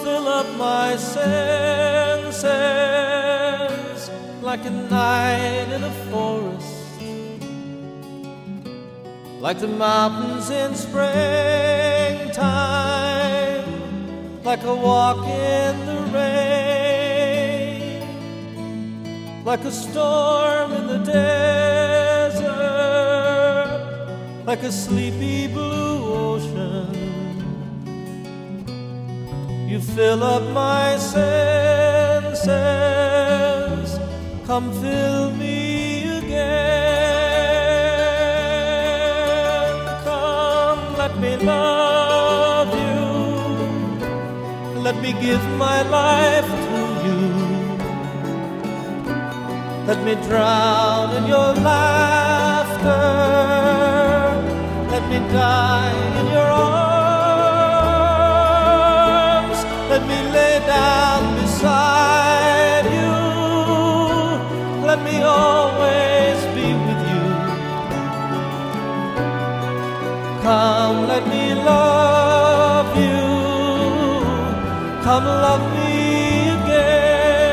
fill up my senses like a night in a forest, like the mountains in springtime, like a walk in the rain, like a storm in the desert, like a sleepy blue ocean. You fill up my senses, come fill me again. Come, let me love you, let me give my life to you. Let me drown in your laughter, let me die in your arms, let me lay down beside you, let me always be with you. Come, let me love you, come love me again.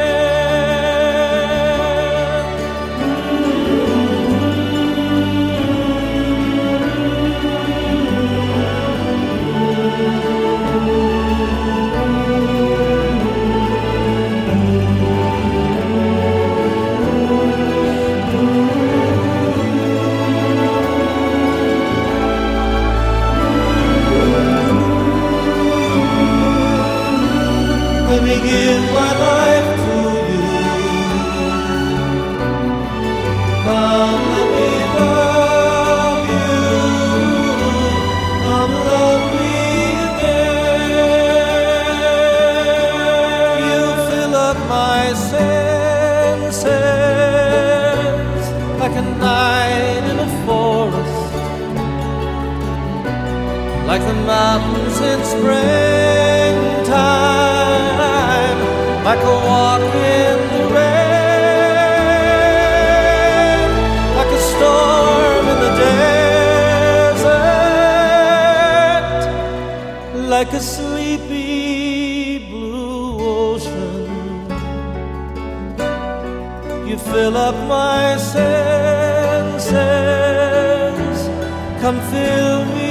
Let me give my life to you. Come, let me love you. Come, love me again. You fill up my senses like a night in a forest, like the mountains in springtime, like a walk in the rain, like a storm in the desert, like a sleepy blue ocean. You fill up my senses, come fill me